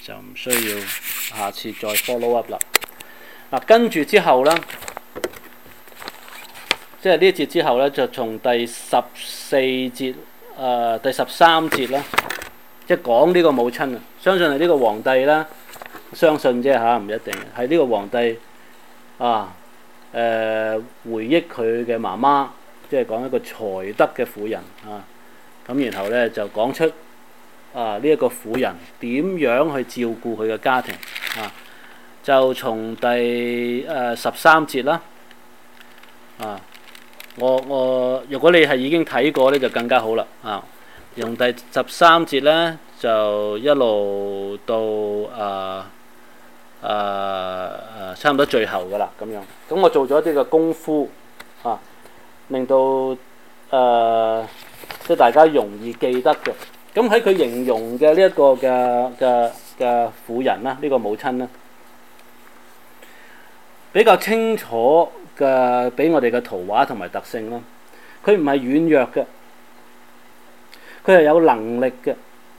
就唔需要下次再 follow up 啦。跟住之後呢，即係呢一節之後呢，就從第14節第13節啦，即係講呢個母親啊，相信係呢個皇帝啦，相信啫嚇，唔一定係呢個皇帝回憶佢嘅媽媽，即係講一個才德嘅婦人啊。咁然後呢，就講出呢一個婦人點樣去照顧佢嘅家庭啊。就從第13節啦我如果你係已經睇過呢，就更加好啦用第13節呢，就一路到差唔多最後噶啦咁樣。咁我做咗一啲嘅功夫令到即係大家容易記得嘅。咁喺佢形容嘅呢一個嘅婦人啦，呢個母親啦，比較清楚嘅俾我哋嘅圖畫同埋特性啦。佢唔係軟弱嘅，佢係有能力嘅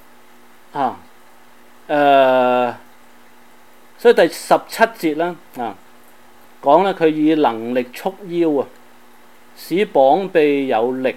所以第17節啦講咧，佢以能力束腰使膀臂有力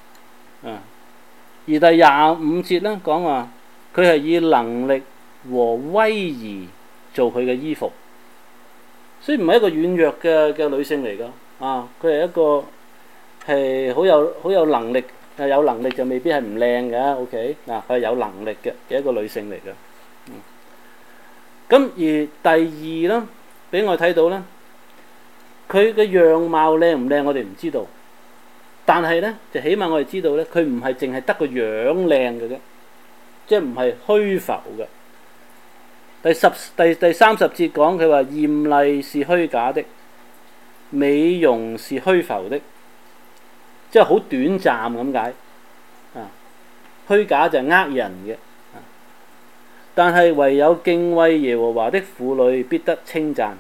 而第25節咧講話，佢係以能力和威儀做佢嘅衣服，所以唔係一個軟弱嘅女性嚟㗎佢係一個係好有能力，有能力就未必係唔靚嘅。OK 佢係有能力嘅一個女性嚟㗎。咁而第二啦，俾我睇到咧，佢嘅樣貌靚唔靚我哋唔知道，但係咧就起碼我哋知道咧，佢唔係淨係得個樣靚嘅啫，即係唔係虛浮嘅。第30節講佢話，豔麗是虛假的，美容是虛浮的，即係好短暫咁解虛假就係呃人嘅。但係唯有敬畏耶和華的婦女必得稱讚。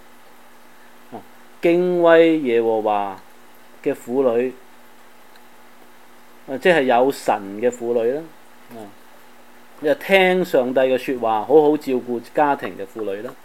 敬畏耶和華嘅婦女即係有神嘅婦女啦。又聽上帝嘅說話，好好照顧家庭嘅婦女啦。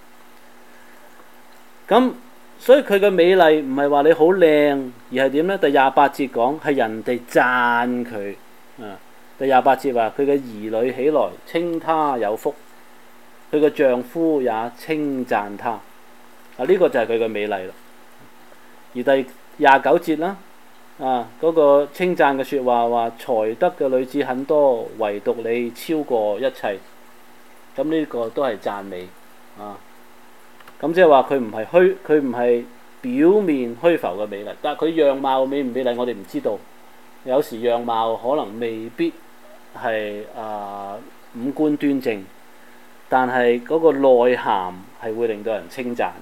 咁所以佢嘅美麗唔係話你好靚，而係點呢？第28節講係人哋讚佢第28節話佢嘅兒女起來稱她有福，佢嘅丈夫也稱讚她呢個就係佢嘅美麗啦。而第29節啦嗰個稱讚嘅說話話，才德嘅女子很多，唯獨你超過一切。咁呢個都係讚美咁即係話佢唔係表面虛浮嘅美麗，但係佢樣貌美唔美麗我哋唔知道。有時樣貌可能未必係五官端正，但係嗰個內涵係會令到人稱讚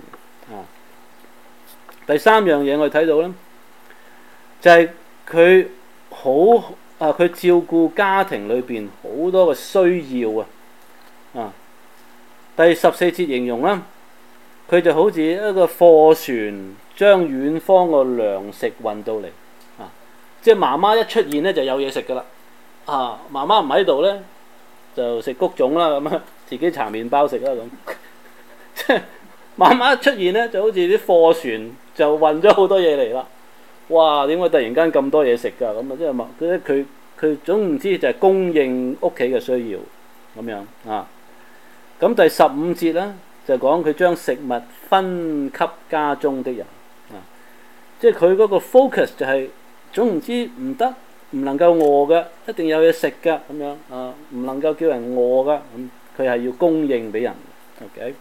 第三樣嘢我哋睇到咧，就係佢佢照顧家庭裏邊好多嘅需要第14節形容啦，佢就好似一個貨船將遠方嘅糧食運到嚟即係媽媽一出現咧就有嘢食噶啦媽媽唔喺度咧就食穀種啦，咁自己搽麵包食啦咁。即係媽媽一出現咧就好似啲貨船就運咗好多嘢嚟啦。哇！點解突然間咁多嘢食㗎？咁即係佢總唔知就係供應屋企嘅需要咁樣咁第15節咧就講佢將食物分給家中的人即係佢嗰個 focus 就係總唔知唔得，唔能夠餓嘅，一定有嘢食㗎咁樣唔能夠叫人餓㗎，佢係要供應俾人。OK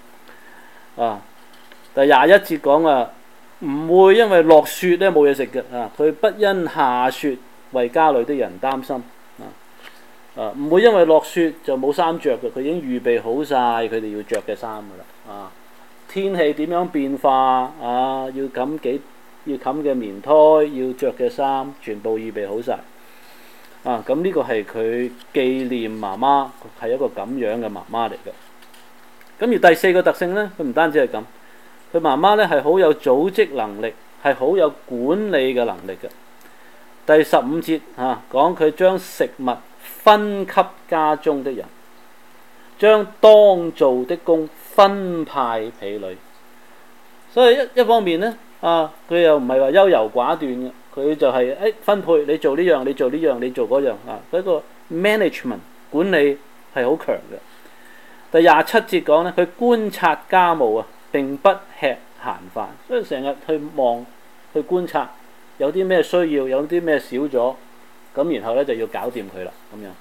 第21節講唔會因為落雪咧冇嘢食嘅佢不因下雪為家裏的人擔心唔會因為落雪就冇衫着嘅，佢已經預備好晒佢哋要着嘅衫㗎啦天氣點樣變化要冚嘅棉胎，要着嘅衫，全部預備好晒咁呢個係佢紀念媽媽，係一個咁樣嘅媽媽嚟嘅。咁而第4個特性呢，佢唔單止係咁，佢媽媽呢係好有組織能力，係好有管理嘅能力嘅。第15節講佢將食物分給家中的人， 將當做的工分派婢女。所以一方面咧，佢又唔係話優柔寡斷嘅，佢就係分配你做呢樣，你做呢樣，你做嗰樣啊。嗰個 management 管理係好強嘅。第27節講咧，佢觀察家務啊，並不吃閒飯，所以成日去望去觀察有啲咩需要，有啲咩少咗，咁然後咧就要搞掂佢啦，咁樣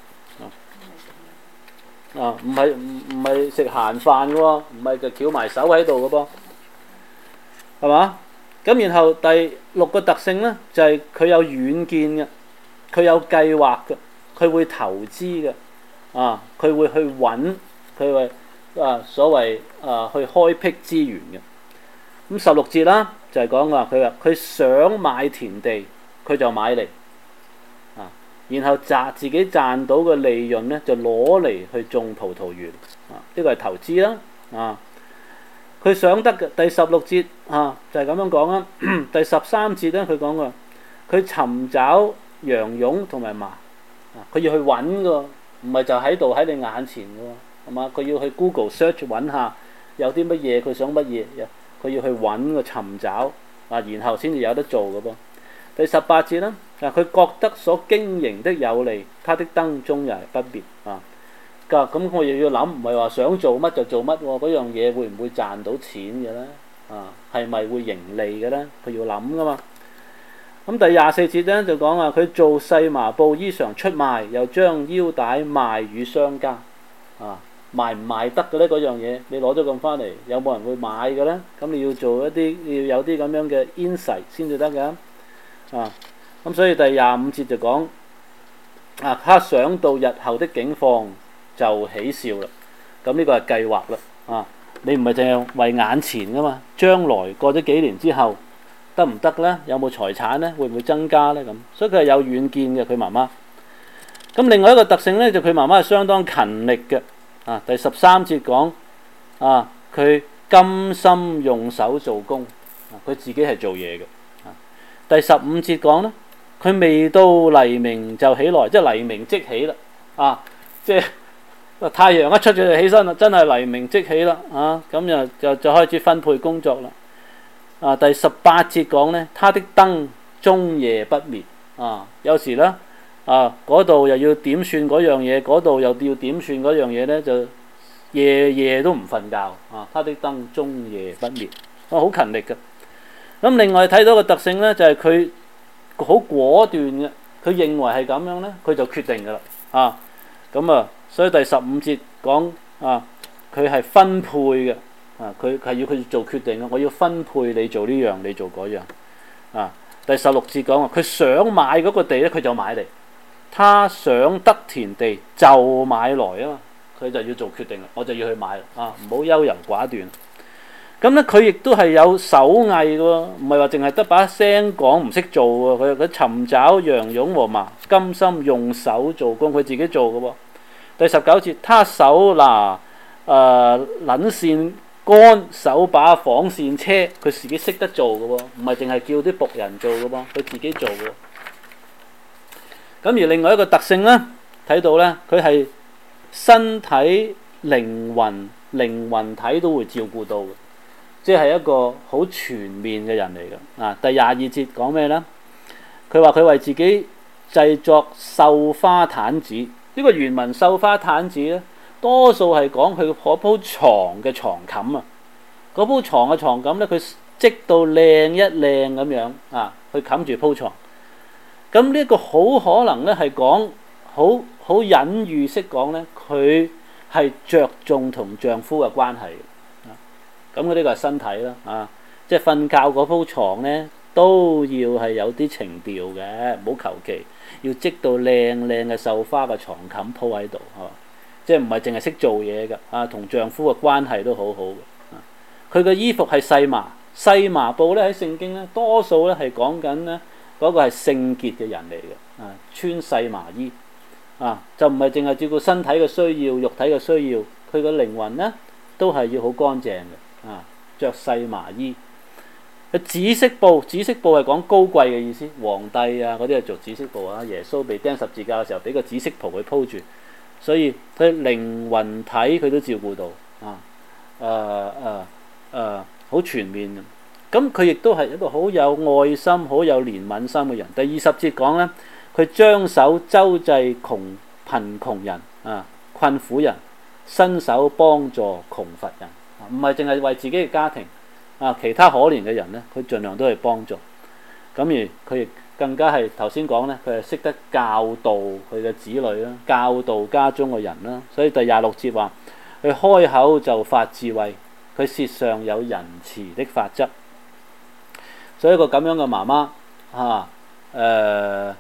唔係食閒飯嘅喎，唔係就翹埋手喺度嘅噃，係嘛？咁然後第6個特性咧，就係佢有遠見嘅，佢有計劃嘅，佢會投資嘅，佢會去揾，佢會所謂去開闢資源嘅。咁16節啦，就係講話佢想買田地，佢就買嚟，然後自己賺到嘅利潤咧，就攞嚟去種葡萄園，呢個係投資啦，佢想得嘅。第16節就係咁樣講啦。第13節咧，佢講過，佢尋找羊絨同埋麻，佢要去揾嘅，唔係就喺度喺你眼前嘅，係嘛？佢要去 Google search 揾下有啲乜嘢，佢想乜嘢，佢要去揾個尋找，然後先至有得做嘅噃。第18節啦，佢覺得所經營的有利，他的燈終日不滅咁我又要諗，唔係話想做乜就做乜喎，嗰樣嘢會唔會賺到錢嘅咧？係咪會盈利嘅咧？佢要諗噶嘛。咁第24節咧就講話，佢做細麻布衣裳出賣，又將腰帶賣與商家。賣唔賣得嘅咧？嗰樣嘢你攞咗咁翻嚟，有冇人會買嘅咧？咁你要做一啲，要有啲咁樣嘅 insight 先至得嘅。咁所以第25節就講他想到日後的境況就喜笑啦。咁呢個係計劃啦。你唔係淨係為眼前噶嘛？將來過咗幾年之後得唔得咧？有冇財產咧？會唔會增加咧？咁所以佢係有遠見嘅，佢媽媽。咁另外一個特性咧，就佢媽媽係相當勤力嘅。第13節講佢甘心用手做工，佢自己係做嘢嘅。第15節講咧，佢未到黎明就起來，即係黎明即起啦。即係太陽一出咗就起身啦，真係黎明即起啦。咁就開始分配工作啦。第18節講咧，他的燈終夜不滅。有時咧嗰度又要點算嗰樣嘢，嗰度又要點算嗰樣嘢咧，就夜夜都唔瞓覺。他的燈終夜不滅。好勤力嘅。咁另外睇到個特性咧，就係佢好果斷嘅。佢認為係咁樣咧，佢就決定噶啦。所以第15節講佢係分配嘅。佢係要佢做決定嘅。我要分配你做呢樣，你做嗰樣。第16節講話，佢想買嗰個地咧，佢就買嚟。他想得田地就買來啊嘛，佢就要做決定啦。我就要去買啦。唔好優柔寡斷。咁咧，佢亦都係有手藝嘅喎，唔係話淨係得把聲講，唔識做喎。佢尋找羊絨和麻，甘心用手做工，佢自己做嘅喎。第19節，他手拿捻線杆，手把紡線車，佢自己識得做嘅喎，唔係淨係叫啲僕人做嘅喎，佢自己做嘅。咁而另外一個特性咧，睇到咧，佢係身體、靈魂體都會照顧到嘅。即係一個好全面嘅人嚟嘅。第22節講咩呢？佢話佢為自己製作繡花毯子。呢個原文繡花毯子咧，多數係講佢嗰鋪床嘅床冚啊。嗰鋪床嘅床冚咧，佢織到靚一靚咁樣去冚住鋪床。咁呢個好可能咧係講好隱喻式講咧，佢係着重同丈夫嘅關係。咁呢個係身體啦，即係瞓覺嗰鋪床咧，都要係有啲情調嘅，唔好求其，要織到靚靚嘅繡花嘅床冚鋪喺度，即係唔係淨係識做嘢㗎，同丈夫嘅關係都好好嘅。佢嘅衣服係細麻布咧，喺聖經咧多數咧係講緊咧嗰個係聖潔嘅人嚟嘅，穿細麻衣，就唔係淨係照顧身體嘅需要、肉體嘅需要，佢嘅靈魂咧都係要好乾淨嘅。着細麻衣，紫色布係講高貴嘅意思，皇帝嗰啲係做紫色布啊。耶穌被釘十字架嘅時候，俾個紫色袍佢鋪住， 所以佢靈魂體佢都照顧到好全面嘅。咁佢亦都係一個好有愛心、好有憐憫心嘅人。第20節講咧，佢將手周濟貧窮人困苦人，伸手幫助窮乏人，唔係淨係為自己嘅家庭其他可憐嘅人咧，佢盡量都係幫助。咁而佢亦更加係頭先講咧，佢係識得教導佢嘅子女啦，教導家中嘅人啦。所以第26節話，佢開口就發智慧，佢舌上有仁慈的法則。所以一個咁樣嘅媽媽而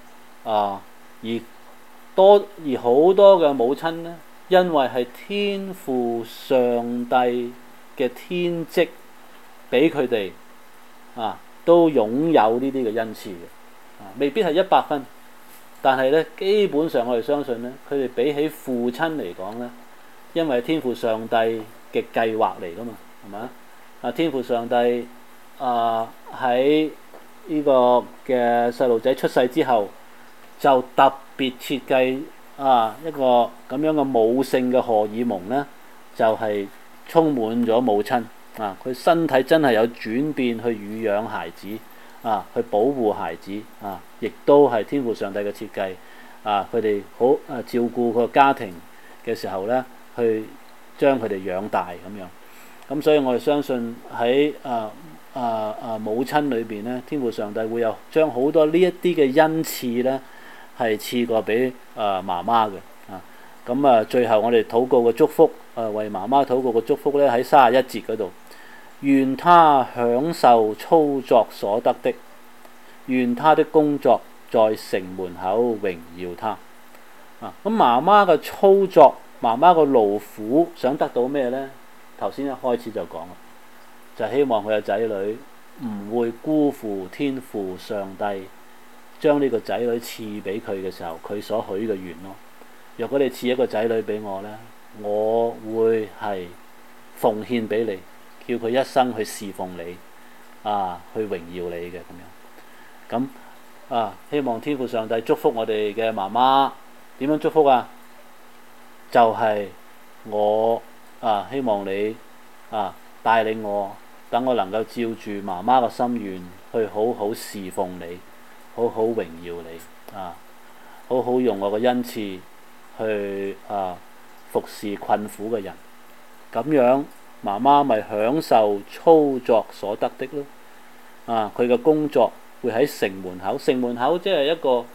好多嘅母親咧，因為係天父上帝嘅天職俾佢哋都擁有呢啲嘅恩賜嘅，未必係100分，但係咧基本上我哋相信咧，佢哋比起父親嚟講咧，因為天父上帝嘅計劃嚟噶嘛，係咪天父上帝喺呢個嘅細路仔出世之後，就特別設計一個咁樣嘅母性嘅荷爾蒙咧，就係充滿咗母親佢身體真係有轉變去乳養孩子去保護孩子亦都係天父上帝嘅設計佢哋好照顧個家庭嘅時候咧，去將佢哋養大咁樣。咁所以我哋相信喺母親裏邊咧，天父上帝會有將好多呢一啲嘅恩賜咧，係賜過俾媽媽嘅咁最後我哋禱告嘅祝福為媽媽禱告嘅祝福咧，喺31節嗰度，願他享受操作所得的，願他的工作在城門口榮耀他咁媽媽嘅操作，媽媽嘅勞苦想得到咩呢？頭先一開始就講啦，就希望佢嘅仔女唔會辜負天父上帝將呢個仔女賜俾佢嘅時候，佢所許嘅願咯。若果你賜一個仔女俾我呢，我會係奉獻俾你，叫佢一生去侍奉你去榮耀你嘅咁樣。咁希望天父上帝祝福我哋嘅媽媽。點樣祝福就係我希望你帶領我，等我能夠照住媽媽嘅心願去好好侍奉你，好好榮耀你好好用我嘅恩賜去服侍困苦嘅人。咁樣媽媽咪享受操作所得的咯。佢嘅工作會喺城門口，城門口即係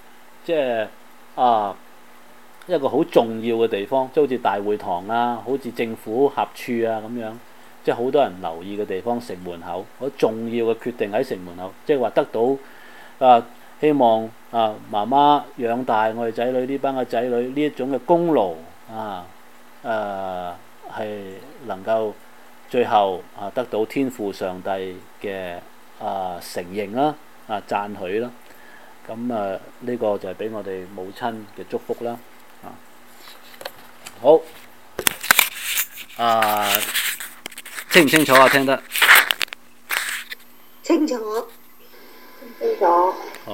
一個好重要嘅地方，即係好似大會堂好似政府合署咁樣，即係好多人留意嘅地方。城門口好重要嘅決定喺城門口，即係話得到希望媽媽養大我哋仔女呢班嘅仔女呢一種嘅功勞係能夠最後得到天父上帝嘅承認啦讚許啦。咁呢個就係俾我哋母親嘅祝福啦。好清唔清楚聽得清楚。